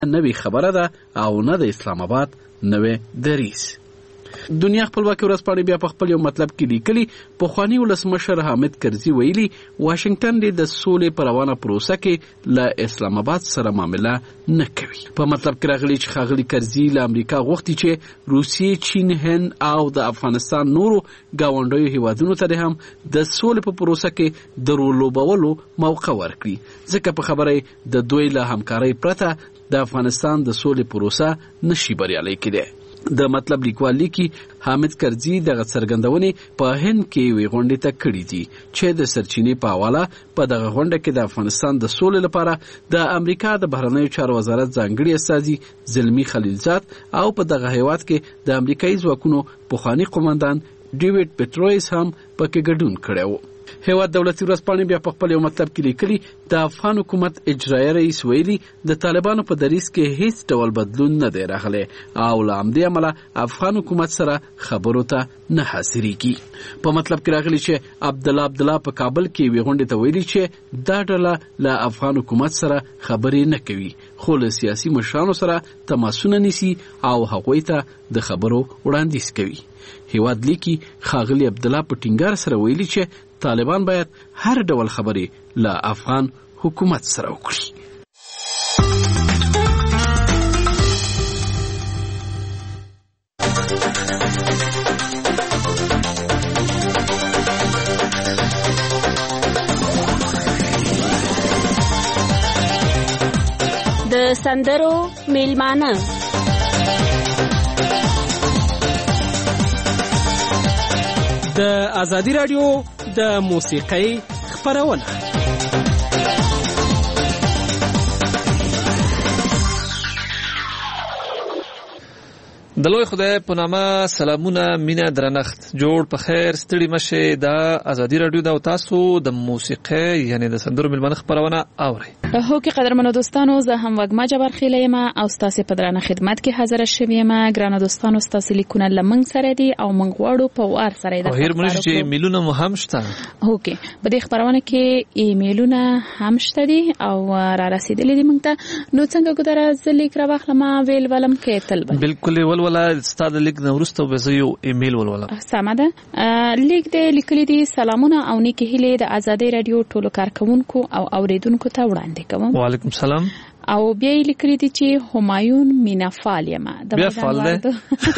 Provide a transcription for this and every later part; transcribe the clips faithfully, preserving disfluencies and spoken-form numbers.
نوې خبره ده او نه د اسلام آباد نوې دریځ. دنیا خپلواکي ورځپاڼې بیا په خپل یو مطلب کې لیکلي، پخواني ولسمشر حامد کرزي ویلي واشنگټن دې د سولې په روانه پروسه کې له اسلام آباد سره معامله نه کوي. په مطلب کې راغلي چې ښاغلي کرزي له امریکا غوښتي چې روسیې، چین، هند او د افغانستان نورو ګاونډیو هیوادونو ته هم د سولې په پروسه کې د رولوبولو موقع ورکړي، ځکه په خبره د دوی له همکارۍ پرته د افغانستان د سولې پروسه نشي بریالۍ کېدی. د مطلب لیکوال لیکي حامد کرزي دغه څرګندونې په هند کې وی غونډې ته کړې دي چې د سرچینې په حواله په دغه غونډه کې د افغانستان د سولې لپاره د امریکا د بهرنیو چارو وزارت ځانګړي استازي زلمی خلیلزاد او په دغه هیواد کې د امریکایي ځواکونو پخوانی قومندان ډیوډ پټرویس هم پکې ګډون کړی و. هیواد دولتي ورځپاڼې بیا په خپل یو مطلب کې لیکلي د افغان حکومت اجرایي رئیس ویلي د طالبانو په دریځ کې هیڅ ډول بدلون نه دی راغلی او له همدې امله افغان حکومت سره خبرو ته نه حاضرېږي. په مطلب کې راغلی چې عبدالله عبدالله په کابل کې یوې غونډې ته ویلي چې دا ډله له افغان حکومت سره خبرې نه کوي، خو له سیاسي مشرانو سره تماسونه نیسي او هغوی ته د خبرو وړاندیز کوي. هیواد لیکي ښاغلي عبدالله په ټینګار سره ویلي چې طالبان باید هر ډول خبرې له افغان حکومت سره وکړي. د سندرو میلمانه د ازادي راډیو د موسیقۍ خپرونه. د لوی خدای په نامه سلامونه، مینه، درنښت، جوړ په خیر، ستړي مشه. دا ازادي راډیو دا تاسو د موسیقۍ یعنی د سندرو میلمانه خپرونه اورئ. هو کې قدرمنو دوستانو، زه هم وګما جبر خیله یم او ستاسو په درانه خدمت کې حاضر شوم یم. ګرانو دوستانو، ستاسو لیکونه لمنګ سره دي او منګ وړو په وار سره ده. هیر مونږ چې ایمیلونه مو هم شته. هو کې په دې خبرونه کې ایمیلونه هم شته دي او را رسیدلې دي موږ ته. نو څنګه ګذره زلیک را واخلم ویل ولم کې تل بالکل ولولا ستاسو لیک نو ورسته به زه یو ایمیل ولولا. سمه ده. لیک دې لیکلي دي سلامونه او نیکه هیله د ازادي رادیو ټولو کارکونکو او اوریدونکو ته وړاندې کوم. وعلیکم السلام. او بیا یې لیکلي دي چې همایون مینافال یم د میدان وردګ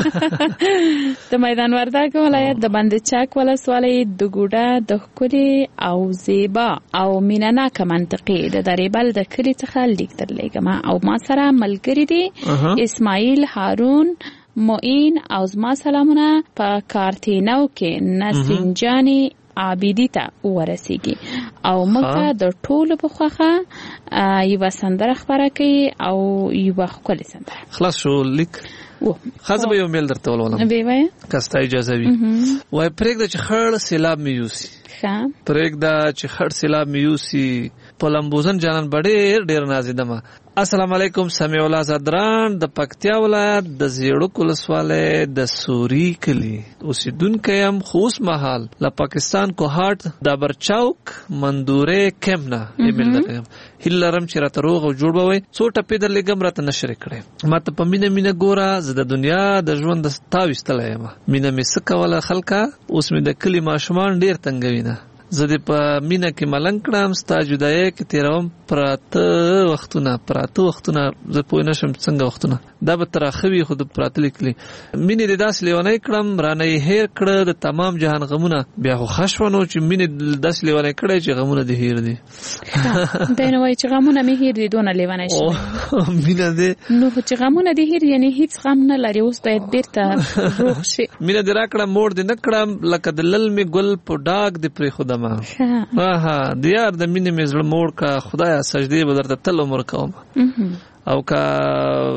د میدان وردګ ولایت د بند چاک ولسوالۍ د ګوډه د ښکلي او زیبا او میناناکه منطقې د دریبل د کلي څخه لیک درلېږم او ما سره ملګري دي اسماعیل، هارون، معین او زما سلامونه په کارتینو کې نسرین جانی عابدی ته ورسیږي او موږ د ټولو په خوخه یو سندره خبره کوي او یو ښکلې سندره. خلاص شو لیک و خاصه به یو میل درته ولولم به وای کاستا اجازه وي. وای پرېږده چې خړ سیلاب مې یوسي، ښه پرېږده چې خړ سیلاب مې یوسي، په لمبوزن جانان بډېر ډېر نازیدمه. السلام علیکم. سمیع الله زدران د پکتیا ولایت د زیړک ولسوالۍ د سوري کلی اوسیدونکی یم، خو اوس مهال له پاکستان کوهاټ د برچاوک مندورې کیمپ نه ایمیل درکوم. هیله لرم چې راته روغ او جوړ به وئ. څو ټپې درلېږم راته نشر کړئ. ما ته په مینه مینه ګوره، زه د دنیا د ژوند د تا ویستلی یم. مینه مې څه کوله خلکه، اوس مې د کلي ماشومان ډېر تنګوي نه. زه دې په مینه کې ملنګ کړم، ستا جدایۍ کې تېروم پراته وختونه پراته وختونه زه پوه نه شم څنګه وختونه دا به تراخه وي، خو د پراته لیکلي مینې دې داسې لیونی کړم رانه یې هیر کړه د تمام جهان غمونه. بیا خو ښه شوه نو چې مینې داسې لیونی کړی چې غمونه دې هیر دي. دی نو وایي چې غمونه مې هیر دي، دونه لیونی شوی مینه دې نو چې غمونه دې هیر یعنې هیڅ غم نه لري، اوس باید بېرته روغ شي. مینه دې را کړه موړ دې نه کړم، لکه د للمې ګل په ډاګ دې پرېښودم. ها د یار د مینې مې زړه موړ کا، خدایا سجدې به درته تل عمر کوم. او که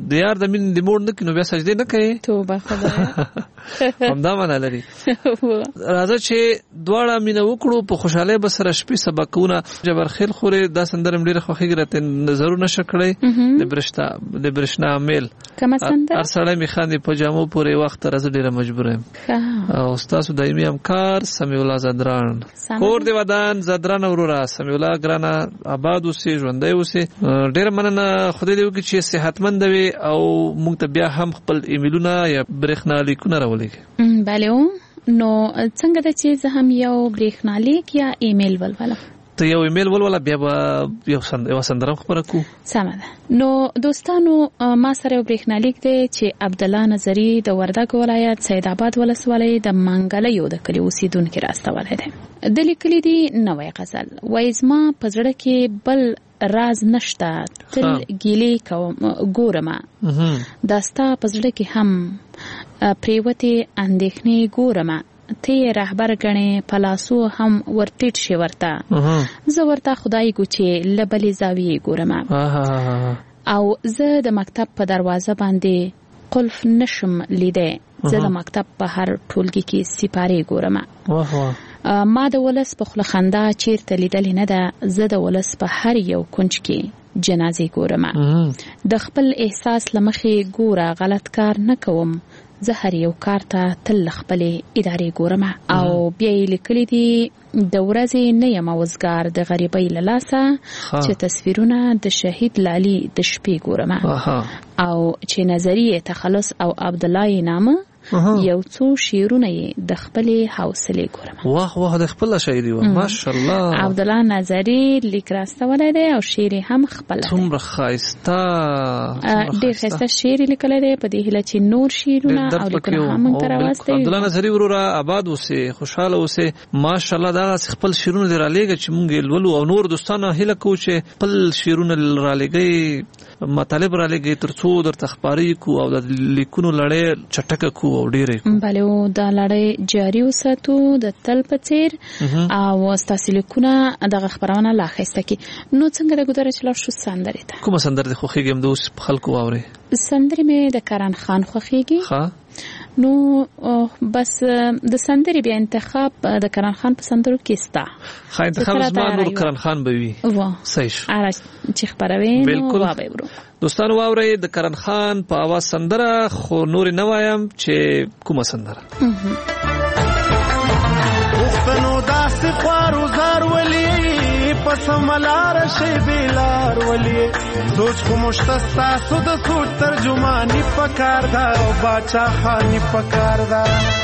د یار د مين د موړ نه کینو بیا سجده نه کوي توبه خدای همدا معنا لري. راځه چې دواړه مینه وکړو په خوشاله به سره شپې سبقونه جبر خیل خوري دا سندره مډیره خوخي ګرته نظرونه شکړې د برشتا د برشنا میل کومه سندره هر سړی می خاندي په جامو پورې وخت راځه ډیره مجبور یم. او استاد دایمي همکار سمیع الله زدران کور دی ودان زدران اورورا سمیع الله ګرانا آباد اوسې ژوندۍ اوسې ډیره مننه خدای دې وکړي چې صحتمند وي او موږ ته بیا هم خپل ایمیلونه یا برېښنالیکونه راولېږي. بله نو څنګه د چې زه هم یو برېښنالیک یا ایمیل ولولم؟ ته یو ایمیل ولوله بیا به یو سندره خبره کو. سمه ده. نو دوستانو ما سره یو برېښنالیک دی چې عبدالله نظري د وردګ ولایت سید آباد ولسوالۍ د منګله یو د کلي اوسیدونکي راستولی دی. د لیکلي دي نوی غزل وایي زما په زړه کې بل راز نشته تل ګیلې کوم ګورمه دا ستا په زړه کې هم پریوتې اندېښنې ګورمه ته رهبر ګڼې پلاسو هم ورټیټ شي ورته زه ورته خدای ګوچې لبلې زاویې ګورمه او زه د مکتب په دروازه باندې قلف نشم لیده زه د مکتب په هر ټولګي کې سپارې ګورمه ما د ولس په خوله خندا چیرته لیدلې نه ده زه د ولس په هر یو کونج کې جنازې ګورمه د خپل احساس له مخې ګوره غلط کار نه کوم زه هر یو کار ته تل خپلې ادارې ګورمه او بیا یې لیکلي دي د ورځې نه یم وزګار د غریبۍ له لاسه چې تصویرونه د شهید لالي د شپې ګورمه او چې نظریه تخلص او عبدالله نامه یو څو شعرونه یې د خپلې حوصلې ګورم. واه واه د خپل شاعري و ماشاءالله عبدالله نظري لیک راستولی دی او شعر هم خپل څومره ښایسته ډېر ښایسته شعر لیکلی دی په دې هیله چې نور شعرونه او لیکنه هم موږ ته راواستوي. عبدالله نظري وروره آباد اوسې خوشحاله اوسې ماشاءالله دغسې خپل شعرونه دې رالیږه چې موږ یې لولو او نور دوستانو هیله کوو چې خپل شعرونه رالیږئ مطالب رالیږئ تر څو درته خپاره یې کړو او د لیکونو لړۍ چټکه کړو او ډېرې بله دا لړۍ جاري وساتو د تل په څېر او ستاسې لیکونه دغه خپرونه لا ښایسته کړي. نو څنګه د ګودره چې لاړ شو سندرې ته کومه سندره دې خوښېږي هم د اوس په خلکو واورې؟ سندرې مې د کرن خان خوښېږي. نو بس د سندرې بیا انتخاب د کرن خان په سندرو کې ستا ښه انتخاب زما نور کرن خان به وي صحیح شو هره چې خپروې نو وابه ورو دوستانو واورئ د کرن خان په اواز سندره خو نورې نه وایم چې کومه سندره پښتنو داسې خوارو زار ولي پس ملار شي بیلار ولي سوچ خو مشتستا سود سوچ ترجمانی پکار دا او باچا خانی پکار دا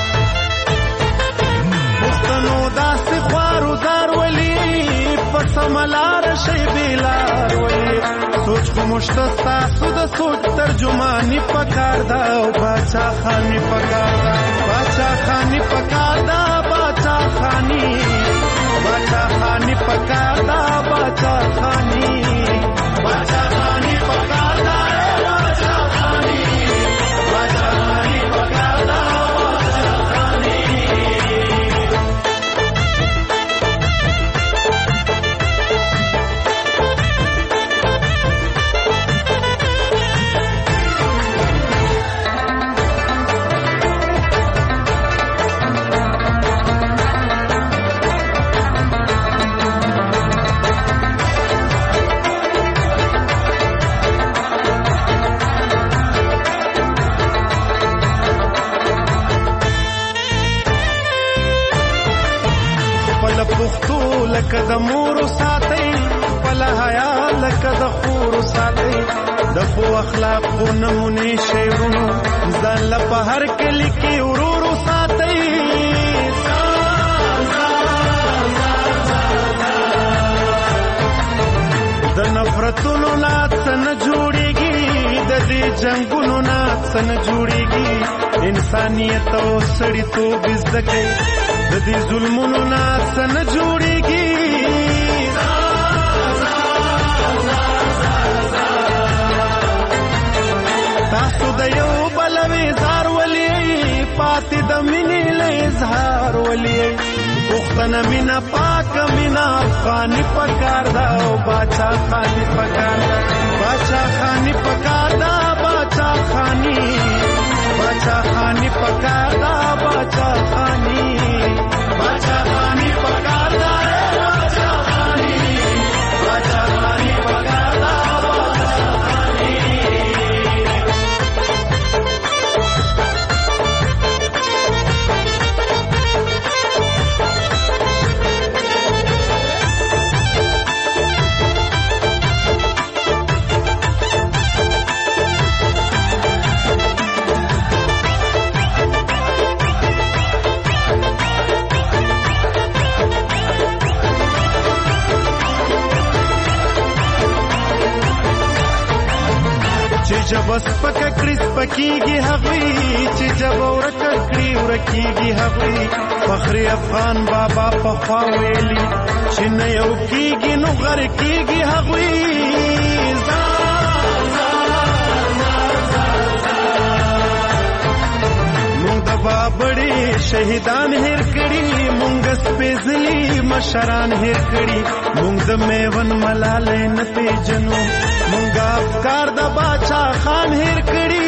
پښتنو داسې خوارو زار ولي پس ملار شي بیلار ولي سوچ خو مشتستا سود سوچ ترجمانی پکار دا او باچا خانی پکار دا باچا خانی پکار دا باچا خانی باچا خانی پکار دا باچا خانی باچا خانی پکار دا باچا خانی باچا خانی پکار دا باچا خانی لکه د مور ساتي خپل حیا لکه د خور ساتي د خو اخلاق خو نمونه شعرونو ځان له په هر کلی کې ورور ساتي د نفرتونو نه څنګه جوړيږي د دې جنگونو نه څنګه جوړيږي انسانيت او سړیتوب زده کوي د دې ظلمونو نه څنګه جوړيږي تاسو د یو بل وزار ولي پاتې د مینې له اظهار ولي پښتنه مینا پاک مینا خاني پکار دا او باچا خاني پکار دا باچا خاني پکار دا باچا چې جبس پک کړي سپکیږي هغوی چې جب ورکه کړي ورکیږي هغوی فخر افغان بابا په خوا ویلي چې نه یو کیږي نو غر کیږي هغوی مونږ د بابړي شهیدان هیر کړي مونږ سپېڅلي مشران هیر کړي مونږ د میون ملالۍ نه پیژنو مونږ افکار د باچا خان هیر کړي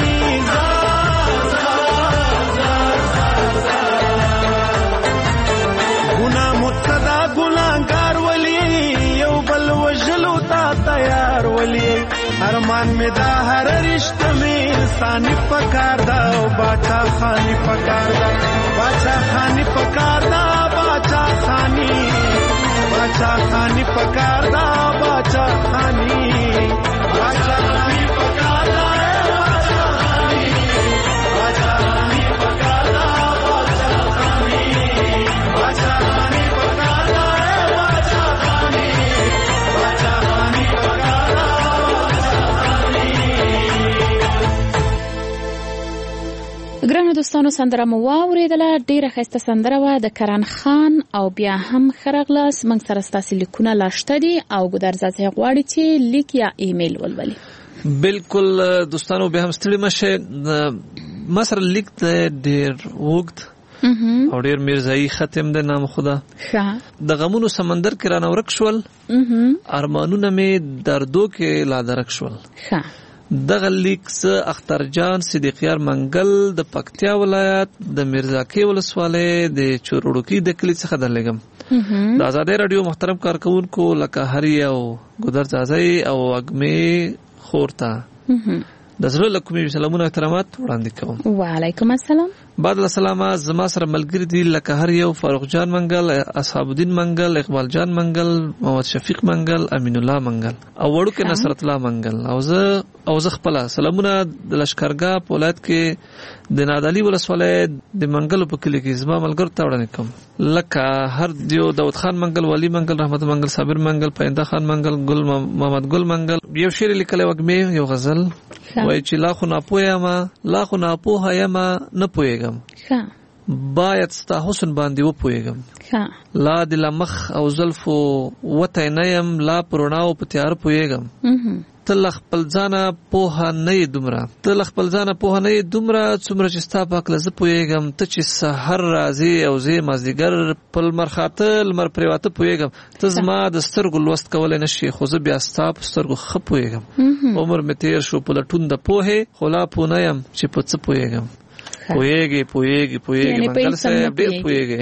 ګنا مصدا ګناګار ولی یو بل وجلو تا تیار ولی ارمان می دا هر رشتہ می انسانی پکار دا باچا خانی پکار دا باچا خانی پکار دا باچا خانی باچا خانی پکار دا باچا خانی باچا خانی پکار دا باچا خانی باچا خانی پکار دا باچا خانی باچا خانی پکار دا باچا خانی باچا خانی پکار دا ګرانو دوستانو سندره مو واورېدله ډېره ښایسته سندره وه د کرن خان او بیا هم ښه راغلاست موږ سره ستاسې لیکونه لا شته دي او ګودر زاځی غواړي چې لیک یا ایمیل ولولي بالکل دوستانو بیا هم ستړي مه شئ ما سره لیک دی ډېر اوږد او ډېر میرزایي ختم دی نام خدا د غمونو سمندر کې رانه ورک شول ارمانونه مې دردو کې لا درک شول دغه لیک څه اخترجان صدیقیار منګل د پکتیا ولایت د میرزاکې ولسوالۍ د چوروړوکي د کلي څخه درلېږم د ازادۍ راډیو محترم کارکونکو لکه هری او ګودر زازی او اګمې خور ته د زړه له کومې سلامونه احترامات وړاندې کوم وعلیکم السلام بعد السلام زما سره ملګری دي لکه هر یو فاروق جان منګل اصحاب الدین منګل اقبال جان منګل محمد شفیق منګل امین الله منګل او وړوکې نصرت الله منګل او زه او زه خپل سلامونه د لشکرګاه په ولایت کې د نادعلي ولسوالۍ د منګل په کلي کې زما ملګرو ته وړاندې کوم لکه هر دیو داود خان منګل ولی منګل رحمت منګل صابر منګل پاینده خان منګل ګل محمد ګل منګل یو شعر لیکلی وګمې یو غزل وای چې لا خو ناپوهه ما لا خو ناپوهه یم نه پوهېږم باید ستا حسن باندې وپوهېږم لا د لمخ او زلفو وتی نه یم لا په رڼاو په تیاره پوهېږم ته له خپل ځانه پوهه نه یې دومره ته له خپل ځانه پوهه نه یې دومره څومره چې ستا په هکله زه پوهېږم ته چې سحر راځې او زه مازدیګر په لمر خاته لمر پرېواته پوهېږم ته زما د سترګو لوست کولی نه شي خو زه بیا ستا په سترګو ښه پوهېږم عمر مې تېر شو په لټون د پوهې خو لا پوه نه یم چې په څه پوهېږم پوهېږې پوهېږې پوهېږې منګل صاحب ډېر پوهېږې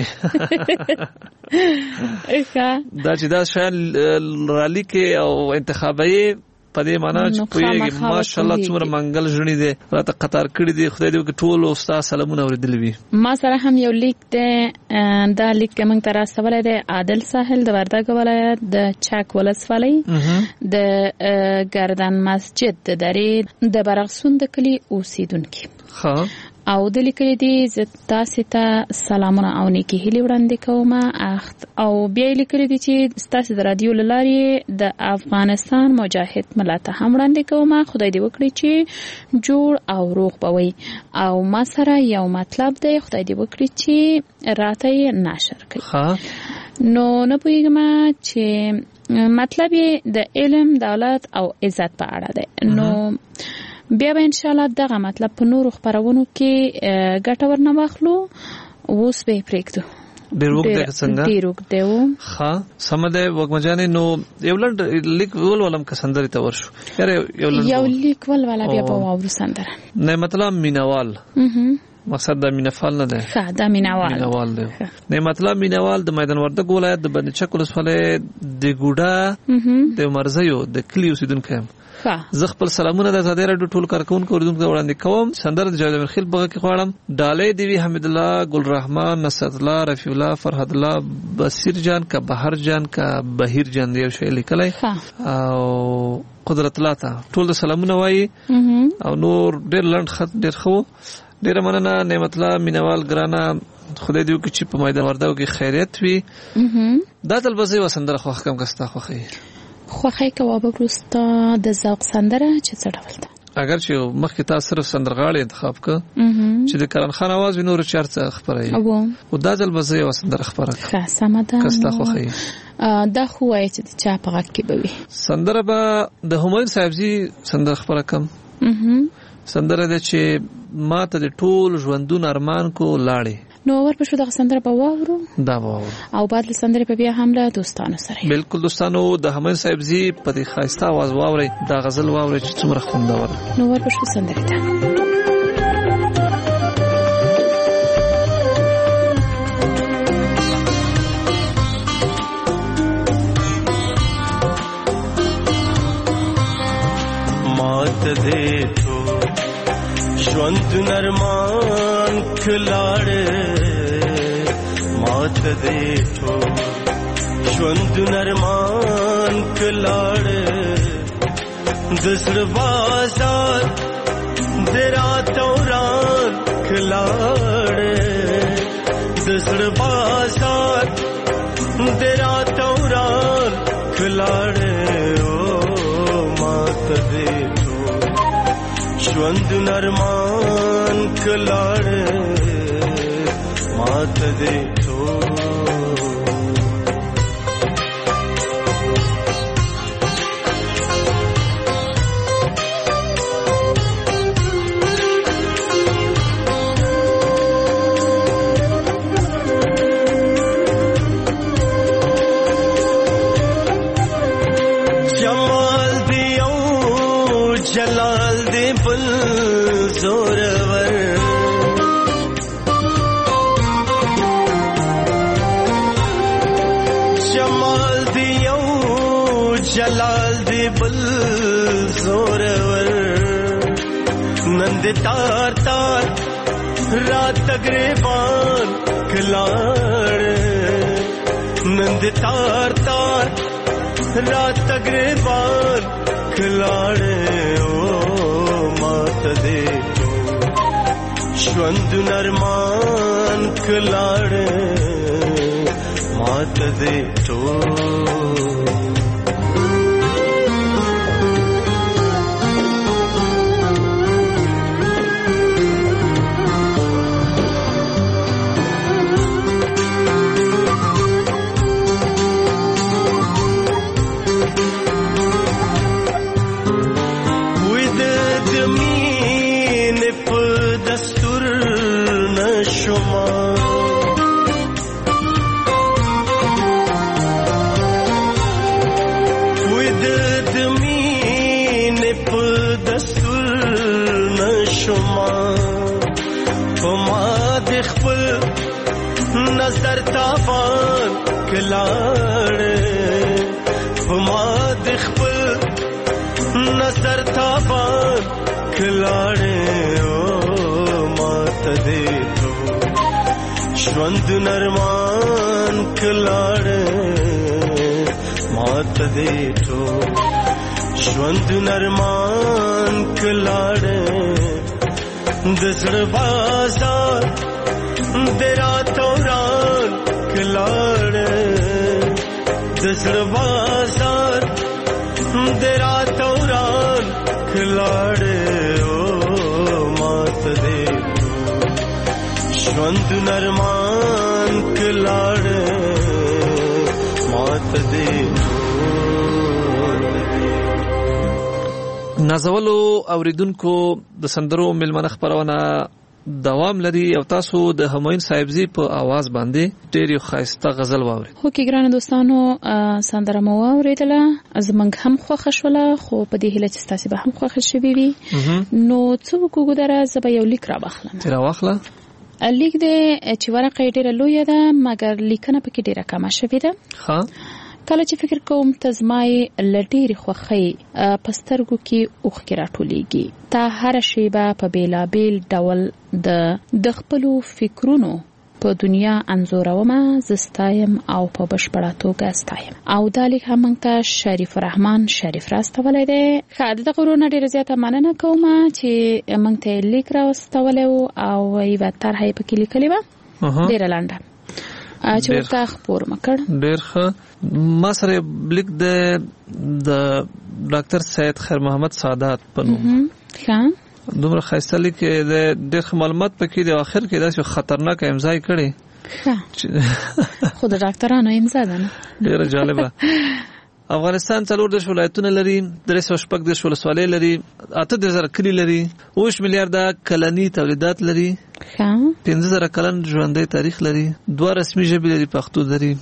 دا چې دا شیان رالیکې او انتخابوي په دې معنا چې پوهېږي ماشاءالله څومره منګل ژڼي دی راته قطار کړي دي خدای دې وکړي ټولو ستا سلامونه اورېدلي وي ما سره هم یو لیک دی دا لیک موږ ته راستولی دی عادل ساحل د وردګ ولایت د چک ولسوالۍ د ګردن مسجد د درې د برغسون د کلي اوسېدونکي او د لیکلي دي زه تاسې ته سلامونه او نیکې هیلې وړاندې کوم او بیا یې لیکلي دي چې ستاسې د رادیو له لارې د افغانستان مجاهد ملت ته هم وړاندې کوم خدای دې وکړي چې جوړ او روغ به وي او ما سره یو مطلب دی خدای دې وکړي چې راته یې نشر کړي نو نه پوهېږم چې مطلب یې د علم دولت او عزت په اړه دی نو بیا به ان شاء الله دغه مطلب په نورو خبرونو کې ګټه ورنه واخلو اوس به پرېږدو ډېر وګت دی څنګه ډېر وګت دی ښه سمه دی وګمجانې نو یو لنډ لیک ولولم که سندرې ته ورشو یو لیک ولوله بیا به واورو سندره نعمت الله مینوال مقصد دا مینفال نه دی ښه دا مینوال مینوال دی نعمت الله مینوال د میدان وردګ ولایت د بند چک ولسوالۍ د ګوډه د مرزیو د کلي اوسېدونکی یم زه خپل سلامونه د ازادۍ راډیو ټول کارکونکو اورېدونکو ته وړاندې کوم سندره د جاوید امیرخیل په غږ کې غواړم ډالۍ دې وي حمید الله ګل رحمان نصرت الله رفیع الله فرهاد الله بصیر جان کا بهر جان کا بهیر جان دی یو شی لیکلی او قدرت الله ته ټول د سلامونه وایي او نور ډېر لنډ خط ډېر ښه و ډېره مننه نعمت الله مینوال ګرانه خدای دې وکړي چې په میدان وردګو کې خیریت وي دا ځل به زه یوه سندره خوښ کړم که ستا خوښوي خوښی کوه به وروسته د ذوق سندره چې څه ډول ده اگر چې مخکې تاسو صرف سندرغاړي انتخاب ک چې د کرن خان आवाज ونور چارڅ خبرای او دا ځل به یو سندر خبره ښه سم ده کستا خو خي دا خو وایي چې چا په غږ کې به وي سندره به د همایون صاحبزي سندر خبره کم سندره ده چې ما ته د ټول ژوندون ارمان کو لاړې نو ور په شو د سندره په واورو دا واورو او بعد له سندره په بیا هم له دوستانو سره بالکل دوستانو د همایون صاحبزي په دې خاصه आवाज واوري دا غزل واوري چې څومره خوندور نو ور په شو سندره ده مات دې تو ژوند نرمان کلاړې مات دې تو ژوند نرمان کلاړې د زړه بازار درا توران کلاړې د زړه بازار درا توران کلاړې او مات دې ژوند نرمان کلاړې مات دې تو جمال دیو جلال دی بل زورور جمال دیو جلال دی بل زورور نند تار تار رات گریبان کلاڑ نند تار تار رات گریبان کلاڑے او مات دے تو ژوند نرمان کلاڑے مات دے تو نظر تابان کلاڑے بما دخبل نظر تابان کلاڑے او مات دے تو ژوند نرمان کلاڑے مات دے تو ژوند نرمان کلاڑے د زړه بازار درا توران کلاڑے د زړه بازار درا توران کلاڑے او مات دے ژوند نرمان کلاڑے مات دے نازولو اوریدونکو د سندرو ملمنه خبرونه دوام لري او تاسو د همایون صاحبزي په आवाज باندې ډېر ښایسته غزل واورئ. خو کې ګرانه دوستانو سندره مو واورېدله زمونږ هم خوښه شوله خو په دې هیله چې ستاسې به هم خوښه شوي وي نو څه وکړو ګودره زه به یو لیک راواخلم. چې راواخله لیک دی چې ورقه یې ډېره لویه ده مګر لیکنه پکې ډېره کمه شوې ده. ښه کله چې فکر کوم ته زما یې له ډېرې خوښۍ په سترګو کې اوښکې راټولېږي. تا هره شیبه په بېلابېل ډول د د خپلو فکرونو په دنیا انځورومه زه ستایم او په بشپړه توګه ستایم. او دا لیک هم موږ ته شریف الرحمن شریف راستولی دی. ښه د دغه ورونه ډېره زیاته مننه کوم چې موږ ته یې لیک راستولی و او یوه طرحه یې پکې لیکلې وه ډېره لنډه چې ورته خپور مکړ. ډېر ښه. ما سره لیک د د ډاکټر سید خیر محمد سعادت په نوم ښه دومره ښایسته لیک د ډېر معلومات پکې دی، اخر کې داسې خطرناک امضا یې کړې. ښه خو د ډاکټرانو امضا ده نه، ډېره جالبه. افغانستان څلور دېرش ولایتونه لري، درې سوه شپږ دېرش ولسوالۍ لري، اته دېرش زره کلي لري، اووه میلیارده کلني تولیدات لري، پنځه زره کلن ژوندی تاریخ لري، دوه رسمي ژبې لري، پښتو لري،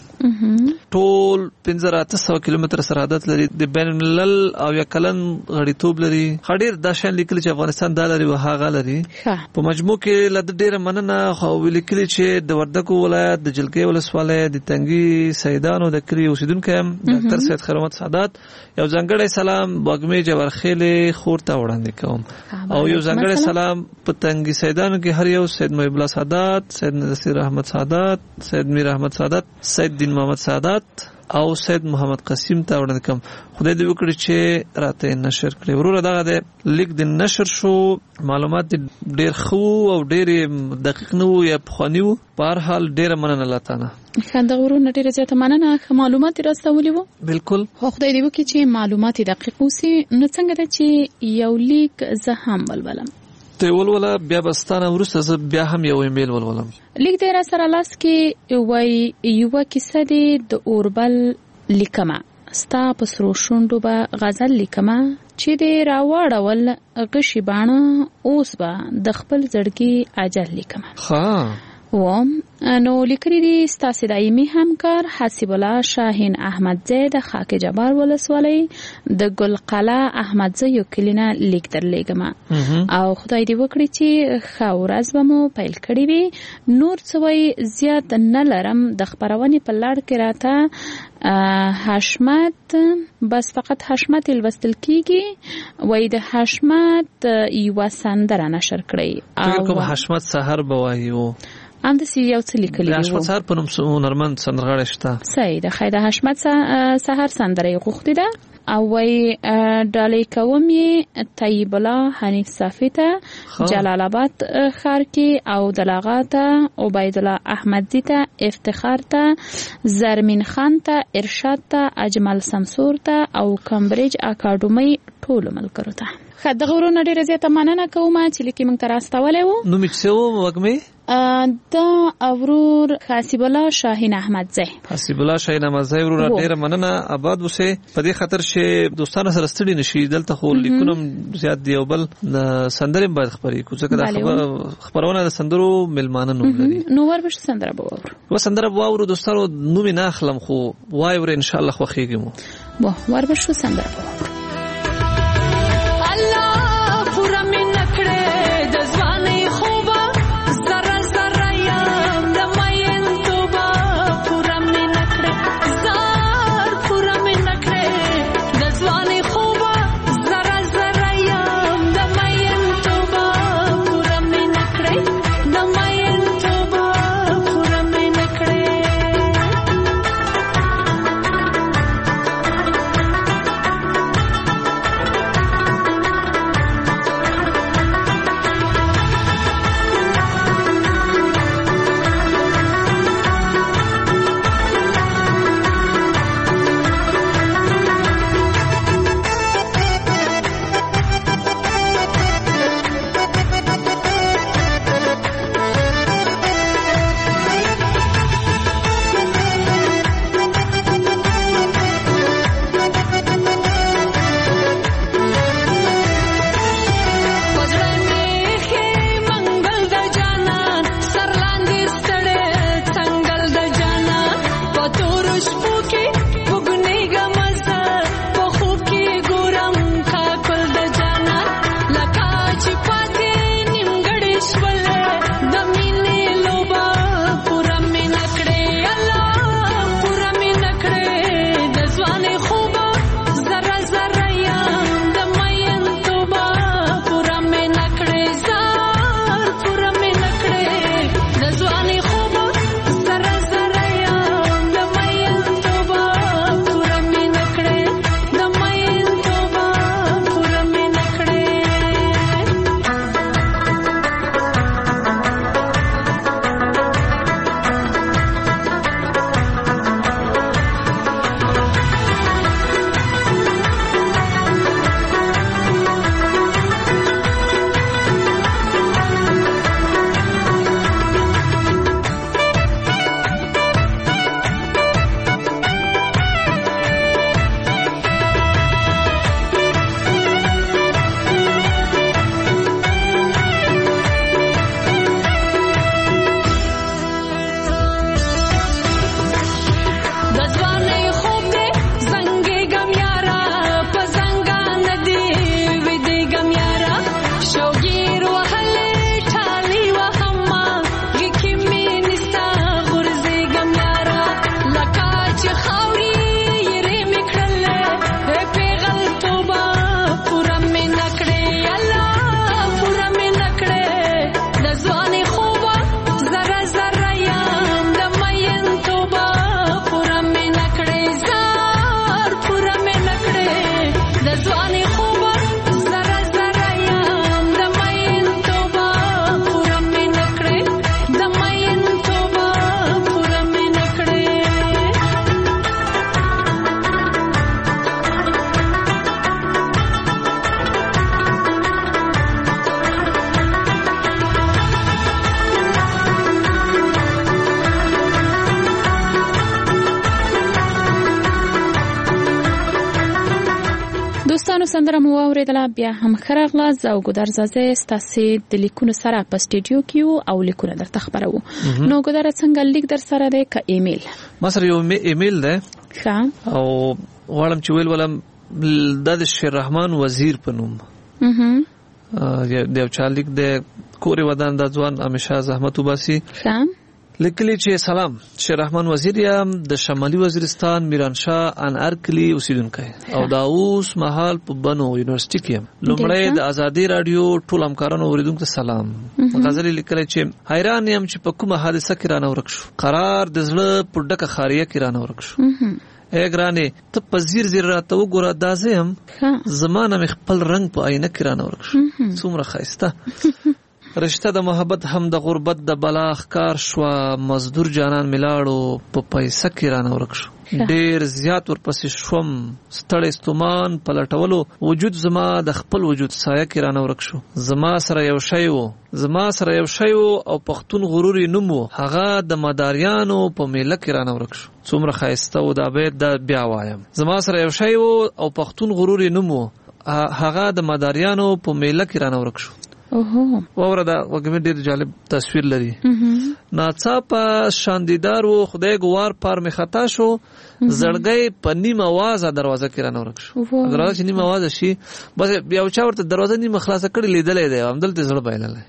ټول پنځه زره اته سوه کیلومتره سرحدات لري، د بین الملل او یا کلن غړیتوب لري. ډېر دا شیان لیکلي چې افغانستان دا لري او هغه لري. په مجموع کې له ډېره مننه خو لیکلي چې د وردګو ولایت د جلګۍ ولسوالۍ د تنګي سیدانو د کلي اوسیدونکی یم ډاکټر سید خیر محمد سعادت یو ځانګړی سلام واګمې جوارخیلې خور ته وړاندې کوم، او یو ځانګړی سلام په تنګي سیدانو کې هر یو سید محب الله سعادت، سید نصیر احمد سعادت، سید میر احمد سعادت، سید دین محمد سعادت او سید محمد قسیم ته وړاندې کوم. خدای دې وکړي چې راته نشر کړي. وروره دغه د لیک د نشر شو معلومات ډېر ښه او ډېر دقیق نه وو یا پخواني وو. په هر حال ډېره مننه له تا نه. ښه دغه ورونه ډېره زیاته مننه، ښه معلومات یې راستولي وو. بالکل. خو خدای دې وکړي چې معلومات یې دقیق اوسي. نو څنګه ده چې یو لیک زه هم ولولم؟ ته ولوله، بیا به ستانه وروسته زه بیا هم یو ایمیل ولولم. لیک دی را سره لاس کې وایي یوه کیسه دی د اوربل لیکمه، ستا په سرو شونډو به غزل لیکمه، چې دی راواړول غشي باڼه اوس به د خپل زړګي اجل لیکمه. ښه و نو لیکلي دي ستاسې دایمي همکار حسیب الله شاهین احمدزی د خاک جبار ولسوالۍ د ګلقلعه احمدزی یو کلي نه لیک درلیږمه، او خدای دې وکړي چې ښه ورځ به مو پیل کړې وي. نور څه وایي زیات نه لرم، د خپرونې په لړ کې راته حشمت بس فقط حشمت لوستل کیږي، وایي د حشمت یوه سندره نشر کړئ. فکر کوم حشمت سحر به وایي و ام د سی یو څه لیکلی د حشمت سحر په نوم هنرمند سندرغاړی شته. صحیح ده. ښه د حشمت سحر سندره یې غوښتې ده، او وایي ډالۍ کوم یې طیب الله حنیف صافي ته جلال آباد ښار کې، او دلغا ته عبید الله احمدزي ته، افتخار ته، زرمین خان ته، ارشاد ته، اجمل سمسور ته او کمبریج اکاډمي ټولو ملګرو ته. ښه دغه ورونه ډېره زیاته مننه کوم چې لیکي موږ ته راستولی و. نوم یې څه و وږمې؟ دا ورور حسیب الله شاهین احمدزی. حسیب الله شاهین احمدزی وروره ډېره مننه، آباد اوسئ. په دې خاطر چې دوستانو سره ستړي نشي، دلته خو لیکونه زیات دی او بل د سندرې باید خپرې کړو ځکه دا خپرونه د سندرو میلمانه نوم لري. نو وربشو سندره به واورو. و سندره به واورو دوستانو، نوم یې نه اخلم خو وایي ور انشاءالله خوښېږي مو. واه وربشو سندره به واورو. سندره مو اوریدله بیا هم خراغلاز او ګودر زازه ستاسو د لیکونو سره په سټډیو کې او لیکونه درته خبرو نو ګودر څنګه لیک در سره ده ک ایمیل ما سره یو ایمیل ده ښه او غواړم چې ویل ولم د شیر رحمان وزیر په نوم اه د یو چا لیک د کوري ودان د ځوان همیشه زحمت وباسي ښه لیکلی چې سلام شیر رحمان وزیر یم د شمالي وزیرستان میرانشاه انارکلی اوسیدونکی او دا اوس مهال په بنو یونیورسيټي کې یم. لومړی د ازادي رادیو ټول همکارانو اوریدونکو ته سلام. غزل لیکلی چې حیران یم چې په کومه حادثه کې رانه ورک شو، قرار د زړه په ډکه خاریه کې رانه ورک شو. اے ګرانې ته په زیر زیر راته وګوره دا زه یم زمانه مې خپل رنګ په آینه کې رانه ورک شو. څومره ښایسته رشته د محبت هم د غربت د بلا ښکار شوه، مزدور جانان ملاړو په پیسه کې رانه ورک شو. ډېر زیات ورپسې شوم ستړی ستومان پلټولو وجود زما د خپل وجود سایه کې رانه ورک شو. زما سره یو شی و زما سره یو شی و او پښتون غرور یې نوم و، هغه د مداریانو په میله کې رانه ورک شو. څومره ښایسته و دا بیت دا بیا وایم. زما سره یو شی و او پښتون غرور یې نوم و، هغه د مداریانو په میله کې رانه ورک شو. اوه وره دا وګمه ډیر جالب تصویر لري. ناڅاپه شاندیدار و خدای ګوار پر می خطا شو، زړګي په نیمه आवाज دروازه کې رانه ورک شو. دروازه چې نیمه आवाज شي بس بیا چا ورته دروازه نیمه خلاصه کړي لیدلې ده همدلته زړه بایللای.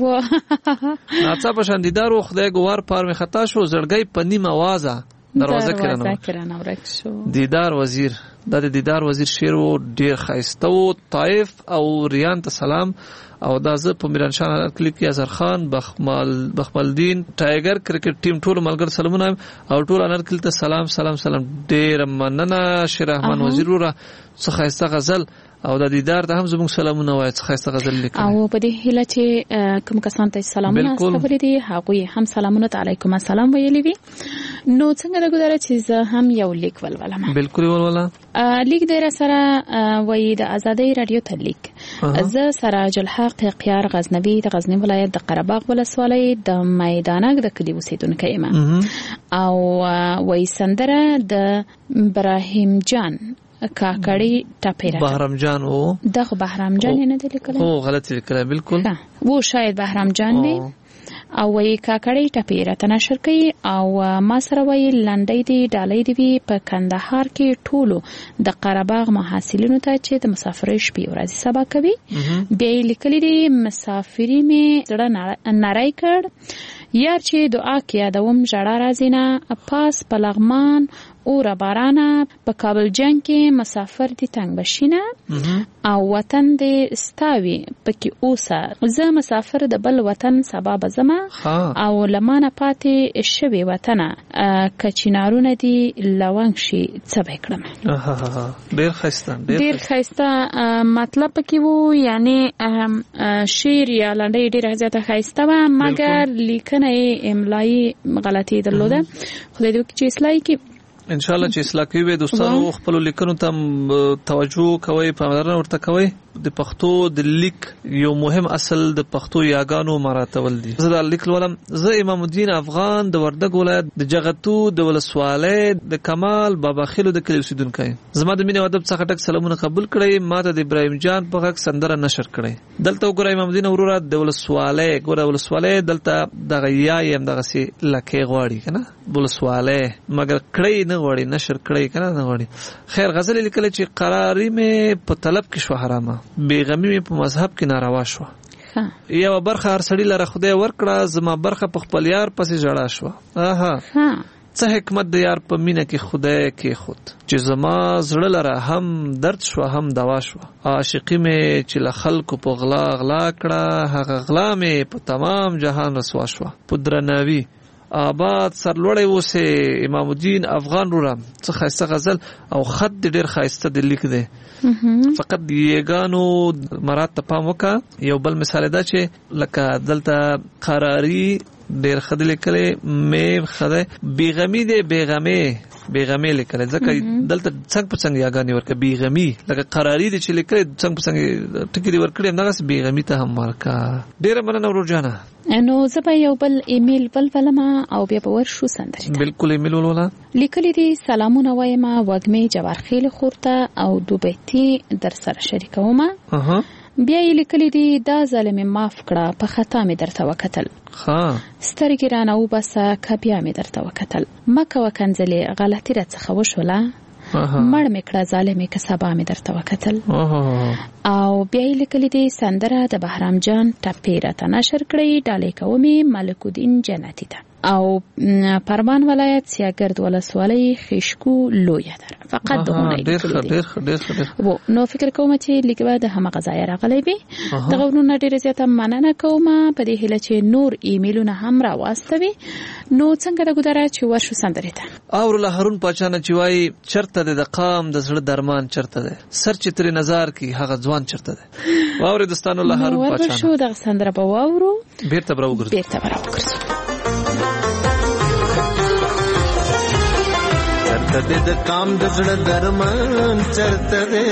واه ناڅاپه شاندیدار و خدای ګوار پر می خطا شو، زړګي په نیمه आवाज دروازه کې رانه ورک شو. دیدار وزیر دا د دیدار وزیر شعر و ډیر ښایسته و. طائف او ریان ته سلام او دا زه په میرانشاه انارکلی کې اظهر خان بخمل بخملدین ټایګر کرکټ ټیم ټول ملګر سلامونه او ټول انارکلی ته سلام سلام سلام. ډیر مننه شیر رحمان وزیر وره څه ښایسته غزل او د دیدار ته هم زموږ سلامونه وایي څه ښایسته غزل لیکي او په دې هیله چې کوم کسان ته سلامونه استوي دي هغه هم سلامونه علیکم السلام ویلي وي. نو څنګه د ګذاره چې زه هم یو لیک ولولم. بالکل ولولا لیک در سره وای د ازادي رادیو ته لیک. زه سراج الحق قیار غزنوی د غزنی ولایت د قرهباغ ولسوالۍ د میدانک د کلی اوسیدونکی یم او وای سندره د ابراهیم جان کاکړی ټاپیرا بهرام جان او دغه بهرام جان نه دی لیکل او غلط لیکل بالکل وو شاید بهرام جان دی او وای کاکړی ټاپیرا تنشر کوي او ما سره وای لنډۍ دی ډالۍ دی په کندهار کې ټولو د قرهباغ محصلینو ته چې د مسافرۍ شپې ورځې سبا کوي بیا لیکلي دی مسافرۍ می زړه نری کړ یار چې دعا کې ادوم جړه راځي نه پاس په لغمان او را بارانه په کابل جنگ کې مسافر دي تنگ بشینه او وطن دې ستاوي پکې اوسه زه مسافر د بل وطن سبب زما او لمانه پاتې شوي وطن کچینارونه دي لونګ شي څه وکړم. ډیر خسته ډیر خسته مطلب پکې وو یعنی شعر یا لنډۍ ډیر زیاته خسته و مګر لیکنه املایي غلطي درلوده. خدای دې وکړي چې اصلاحي کې ان شاء الله چې اصلاح کوي دوستانو خپل لیکنو ته توجه کوي پاملرنه ورته کوي. د پښتو د لیک یو مهم اصل د پښتو یاګانو مراتبل دي. زه د لیک ولم زه امام الدین افغان د وردګ ولایت د جغتو د ولسوالۍ د کمال بابا خیلو د کلی اوسیدونکی زما د مینه ادب څخه ټک سلامونه قبول کړئ. ماته د ابراهیم جان په غږ سندره نشر کړئ. دلته وګورئ امام الدین وروره د ولسوالۍ ګوره ولسوالۍ دلته دغه یا یم دغه سي لکه غواړي کنه ولسوالۍ مګر کړئ نه غواړي نشر کړئ کنه نه غواړي. خیر غزل لیکل چې قراری مې په طلب کې شو حرامه بیغمی مې په مذهب کې ناروا شو. یو برخه هر سړی لره خدای ورکړه زما برخه په خپل یار پسې جړا شو. اها څه حکمت د یار په مینه کې خدای کې خود چې زما زړه لره هم درد شو هم دوا شو. عاشقی مې چې له خلکو په غلا غلا کړه هغه غلا مې په تمام جهان رسوا شو. په درناوي آباد سرلوړی اوسه امام الدین افغان رورا څه خاصه غزل او خط ډیر خاصه د لیک دی. فقط یګانو مراد ته پام وکا. یو بل مثال دا چې لکه دلته قراری ډېر ښه دی لیکلی. مې ښه دی. بېغمي دی بېغمې بېغمې لیکلی ځکه دلته څنګ په څنګ یاګانې ورکړه. بېغمي لکه قراري دی چې لیکلی څنګ په څنګ ټکي دې ورکړي همدغسې بېغمي ته هم ورکړه. ډېره مننه ورور جانه. نو زه به یو بل ایمیل ولولم او بیا به ورشو سندرې ته. بلکل ایمیل ولوله. لیکلي دي سلامونه وایم وږمې جوارخیل خور ته او دو بیتي در سره شریکوم. اها بیا یې لیکلي دي دا ځل مې معاف کړه په خطا مې درته وکتل. ها سترګې رانه وباسه که بیا مې درته وکتل. مه کوه کنځلې غلطي راڅخه وشوله. مړ مې کړه ظالمې که سبا مې درته وکتل. او بیا یې لیکلي دي سندره د بهرام جان ټپې راته نشر کړئ ډالۍ کومې ملک الدین جنتي ته. او پروان ولایت سیاګرد ولسوالۍ خشکو لویه ده. فقط دغونه ډېر ښه ډېر ښه ډېر ښه. و نو فکر کوم چې لیک به د همغه ځای راغلی وي. دغه ورونه ډېره زیاته مننه کوم په دې هیله چې نور ایمیلونه هم راواستوي. نو څنګه د ګودره چې ورشو سندرې ته. او له هارون پاچا نه چې وایي چرته دی د قام د زړه درمان چرته دی سر چې ترې نظر کي هغه ځوان چرته دی. واورې دوستانو له هارون پاچا نه ورشو دغه سندره به واورو. بیرته به راوګرځو بیرته به راوګرځو. چرته دې د کام د زړه درمان چرته دې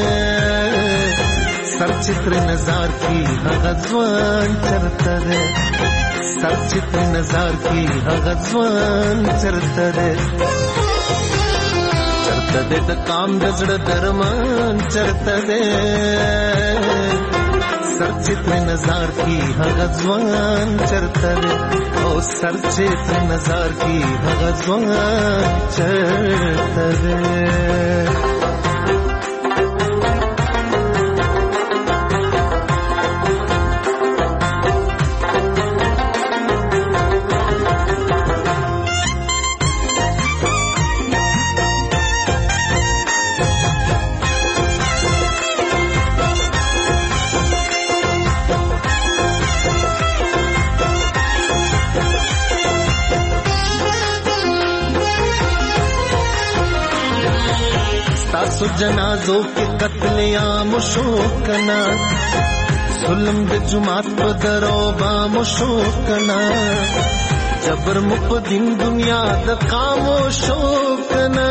سر چتر نظر کی هغه ځوان چرته دې سر چتر نظر کی هغه ځوان چرته دې چرته دې د کام د زړه درمان چرته دې سر چتر نظر کی هغه ځوان چرته دې او سر چتر نظر کی هغه ځوان چرته دې. تاسو جنازو کې قتل عام شو کنا ظلم د جماعت په درو با مشو کنا جبر مقدم دنیا د خاموشو کنا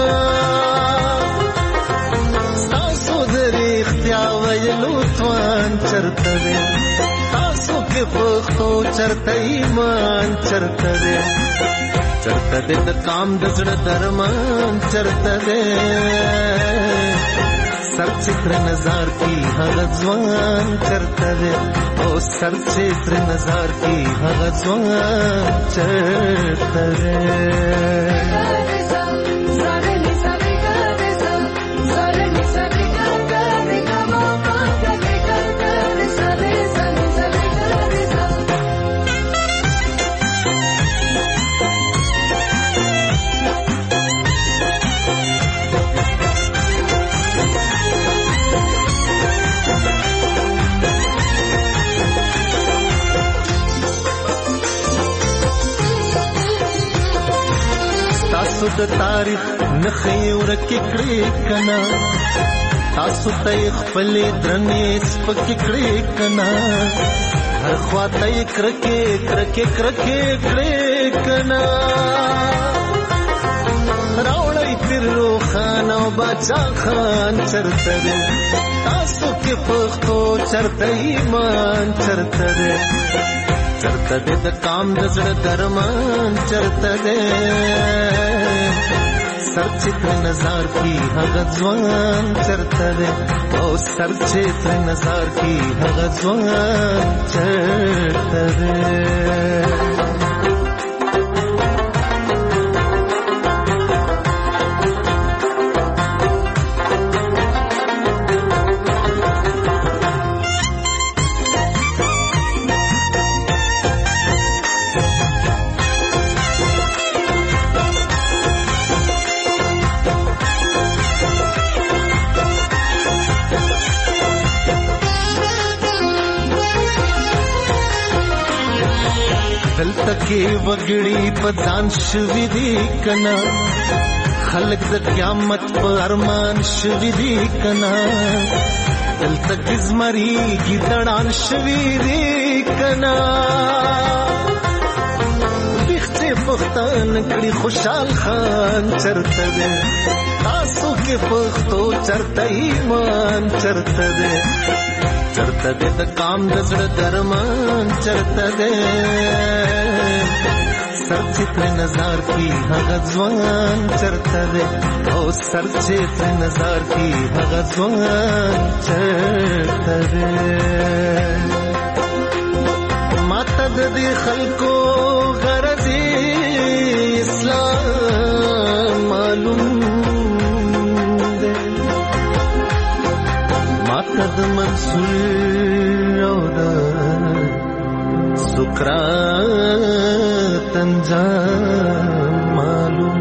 تاسو د اختیار ویلو توان چرته دي تاسو کې پختو چرته ایمان چرته دي چرته دې د کام د زړه درمان چرته دې سر چتر نظر کی هغه ځوان چرته دې او سر چتر نظر کی هغه ځوان چرته دې. تاسو د تاریخ نخې ورکې کړې کنا تاسو ته خپل درنې سپکې کړې کنا هر خواته کرکې کرکې کرکې کړې کنا راوړی تر روخان او بچا خان چرته دې تاسو کې پښتو چرته ایمان چرته دې چرته دې د کام د زړه درمان چرته دې سر چتر نظر کی هغه ځوان چرته دې او سر چتر نظر کی هغه ځوان چرته دې. دلته کې وګړي په ځان شوي دي کنا خلک د قیامت په ارمان شوي دي کنا دلته کې زمري ګیدړان شوي دي کنا پښتون کړي خوشحال خان چرته دې تاسو کې پښتو چرته ایمان چرته دې چرته دې د کام د زړه درمان چرته دې سر چې پر نظر کی هغه ځوان چرته دې او سر چې پر نظر کی هغه ځوان چرته دې ماته د دې خلکو غرضی اسلام معلوم دې ماته د منصور او د سقراط انجام معلوم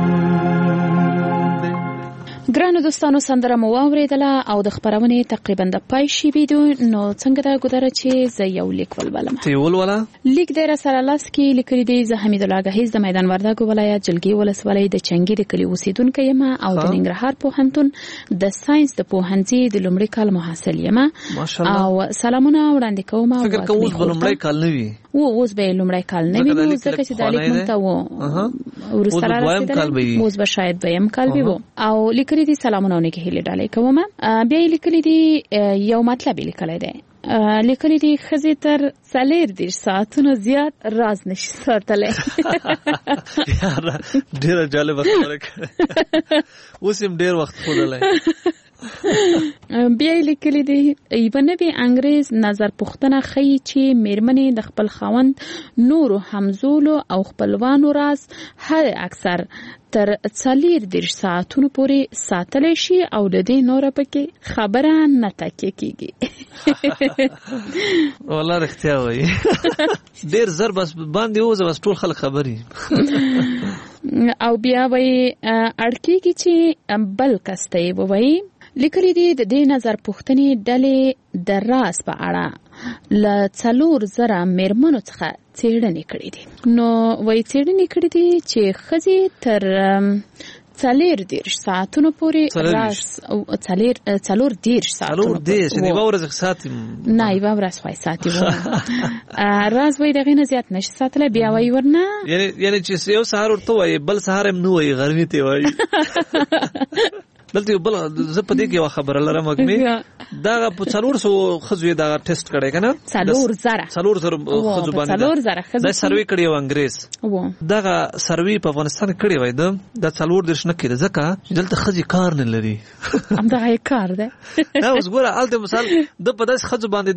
دې. ګرانو دوستانو سندره مو واورېدله او د خپرونې تقریبا د پای شوي دي. نو څنګه ده ګودره چې زه یو لیک ولولم. ته ولوله. لیک دی راسره لاس کې لیکلي دی. زه حمید الله ګهیز د میدان وردګو ولایت جلګي ولسوالۍ د چنګي د کلي اوسېدونکی یم او د ننګرهار پوهنتون د ساينس د پوهنځي د لومړي کال محصل یم او سلامونه وړاندې کوم. فکر کوم اوس لومړی کال نه وي و اوس به لومړی کال نه وي نو ځکه چې د لیک مونږ ته و وروسته راسېدلی اوس به شاید دویم کال وي او لیکلي دي سلامونه او نیکې هیلې ډالۍ کوم. بیا یې لیکلي دي یو مطلب یې لیکلی دی. لیکلي دي ښځې تر څلور دېرش ساعتونو زیات راز نشي ساتلی. ډېره جالبه خبره کړې. اوس هم ډېر وخت ښودلی. بیا یې لیکلي دي یوه نوې انګریز نظر پوښتنه ښیي چې میرمنې د خپل خاوند نورو همزولو او خپلوانو راز حد اکثر تر څلور دېرش ساعتونو پورې ساتلی شي او د دې نوره پکې خبره نه تکیه کېږي. والله رښتیا وایي. ډېر زر بس باندې وځه بس ټول خلک خبري. او بیا وایي اړ کېږي چې بل کس ته یې ووایي. لیکلي دي د دې نظر پوښتنې ډلې د راز په اړه له څلور زره میرمنو څخه څېړنې کړې دي. نو وایي څېړنې کړې دي چې ښځې تر څلور دېرش ساعتونو پورې راز څلور څلور دېرش ساعتونو څلور دېرش یعنې یوه ورځ ساتي نه یوه ورځ وایي ساتي راز وایي د هغې نه زیات نشي ساتلی. بیا وایي ورنه یعنې چې یو سهار ورته وایي بل سهار هم نه وایي غرمې ته وایي. دلته بل زه په دې کې یوه خبره لرم وګمې دغه په څلور سوو ښځو یې دغه ټیسټ کړی که نه څلور زره څلور زره ښځو باندې دا سروې کړی یو انګریز دغه سروې په افغانستان کې کړی وای دا څلور دېرش نه کېده ځکه چې دلته ښځې کار نه لري. همدغه یې کار دی. نه اوس ګوره هلته مثال ده په داسې ښځو باندې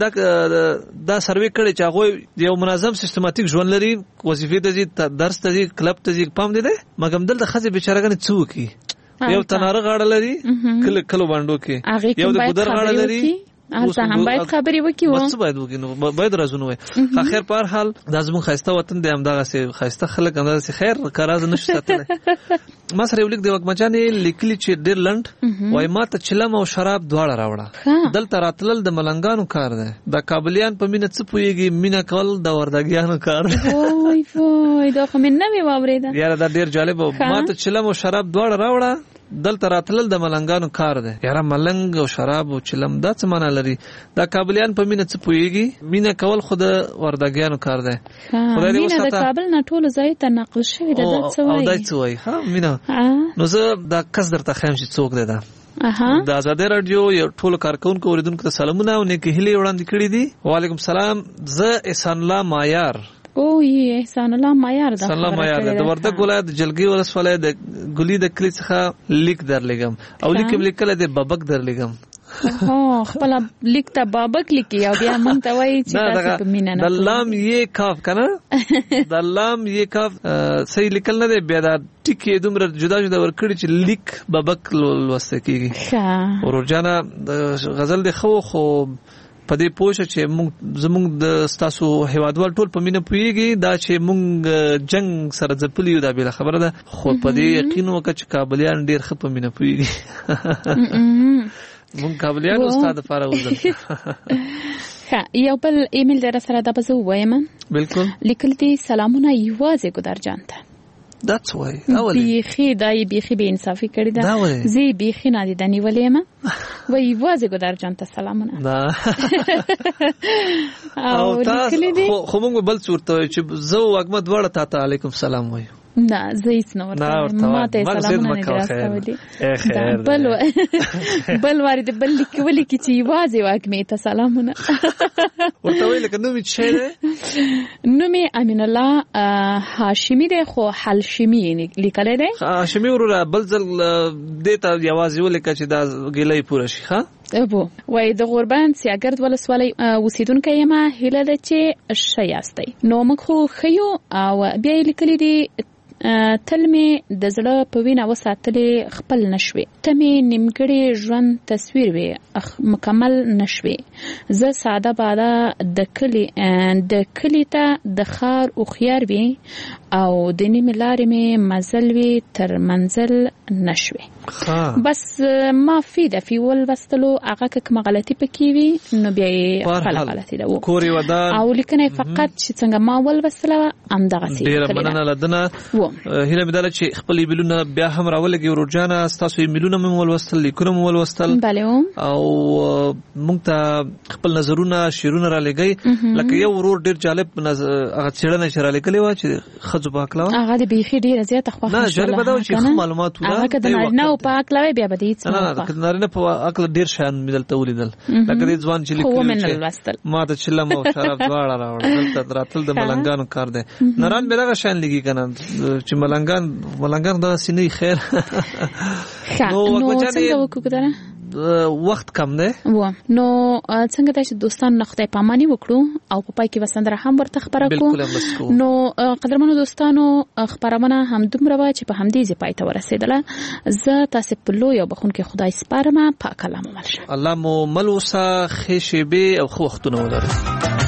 دا سروې کړی چې هغوی یو منظم سیستماتیک ژوند لري وظیفې ته ځي درس ته ځي کلب ته ځي پام دی دی مګر دلته ښځې بیچارهګانې څه وکړي. یو تناره غاړه لري کله کلو باندو کې یو د ګودر غاړه لري هلته هم باید خبرې وکړي. څه باید وکړي نو باید رازونه وایي. خیر په هر حال دا زموږ ښایسته وطن دی همدغسې ښایسته خلک همدغسې خیر که راز نه شي ساتلی. ما سره یو لیک دی وکمچان یې لیکلي چې ډېر لنډ وایي ما ته چلم او شراب دواړه راوړه. دلته راتلل د ملنګانو کار دی. د کابلیان په مینه څه پوهېږي مینه کول د وردګیانو کار دی. وای وای دا خو مې نه وې واورېده. یاره دا ډېر جالب و. ما ته چلم او شراب دواړه راوړه دلته راتلل د ملنګانو کار دی. یاره ملنګ او شراب او چلم دا څه معنا لري؟ دا کابلیان په مینه څه پوهېږي مینه کول خو د وردګیانو کار دی. مینه د کابل نه ټولو ځایو ته نقل شوې ده. دا څه وایي؟ او دا څه وایي ها مینه. نو زه دا کس درته ښیم چې څوک دی. دا د ازادۍ راډیو یو ټولو کارکوونکو اورېدونکو ته سلامونه او نیکې هیلې وړاندې کړي دي. وعلیکم سلام. زه احسان الله مایار او یې احسان الله مایار دا احسان الله مایار د وردګ ولایت د جلګي ولسوالۍ د ګلي د کلي څخه لیک درلېږم او لیک یې لیکلی دی بابک درلېږم. هو خپل لیک ته بابک لیکي او بیا مونږ ته وایي چې تاسو په مینه نه د لام یې کاف که نه د لام یې کاف صحیح لیکل نه دی بیا دا ټکي دومره جدا جدا ورکړي چې لیک بابک لوسته کېږي. ورور جانه غزل دی ښه خو په دې پوه شه چې موږ زموږ د ستاسو هیوادوال ټول په مینه پوهېږي دا چې موږ جنګ سره ځپلي یو دا بېله خبره ده خو په دې یقین وکړه چې کابلیان ډېر ښه په مینه پوهېږي. موږ کابلیان ستا دپاره وزل. یو بل ایمیل دی راسره دا به زه ووایم. بلکل. لیکل دي سلامونه یوازې ګودر جان ته دا څه وایي دا ولې بیخي دا یې بیخي بې انصافي کړې ده دا ولې زه یې بیخي نادیده نیولې یم وایي واځې ګودر جان ته سلامونه او لیکلي دي خو موږ بل څه ورته وایو چې زه او وږمه دواړه تا ته علیکم سلام وایو نه زه هیڅ نه ورته ما ته سلامونه نه راستولي بل بل واري د بل لیکولي کې چې واځي واګمې ته سلامونه ورته ویل کنه نو چې ده نو می امین الله هاشمی ده خو حلشمی لیکل ده هاشمی ورو بل ځل دته یوازې ولیکه چې دا ګلې پوره شي ها ابو وای د غوربند سیاګرد ولسوالۍ اوسیدونکو یم هیله ده چې ښه یاستئ نو موږ خو خیو او بیا لیکلي دي تل می د زړه په وینا وساتلې خپل نشوي ته می نیمګړی ژوند تصویر وي مکمل نشوي زه ساده باده د کلی د کلی ته د خار او خيار وي او د نیمه لارې می مزل وي تر منزل نشوي بس ما فی د فی ول وستلو هغه کوم غلطی پکې وي نو بیا خپل غلطی ده کوري ودان او لیکنه فقط چې څنګه ما ول وستله ام دغه څه ډیر مننه لدنه هله بدل چې خپل ایمیلونه بیا هم راولګي ورجانه تاسو ایمیلونه مې ول وستل لیکونه مې ول وستل بله او موږ ته خپل نظرونه شیرونه را لګي لکه یو ورور ډیر جالب هغه چیرنه شرا لګلې و چې خځو پاکلا هغه د بیخي ډیر زیاته خو نه جالب دا چې معلومات ولا هغه کده نه او پاکلا بیا به دې څه نه نه په عقل ډیر شان مدلته ولیدل لکه دې ځوان چې لیکل ما ته چلم او شراب دواړه راوړل دلته راتل د ملنګانو کار دی نران به دغه شان لګي کنه چې ملنګان ملنګان دا سینې خیر نو څنګه وکړه وخت کم دی و نو څنګه چې دوستان نخته پامانی وکړو او په پای کې وسندره هم ورته خبره کو نو قدرمنو دوستانو خبرونه هم دومره و چې په همدې ځای پای ته ورسېدله زه تاسو په لوی او بخون کې خدای سپارم پاک الله مو مل شه الله مو مل وسه خېشبه او خو وختونه ولري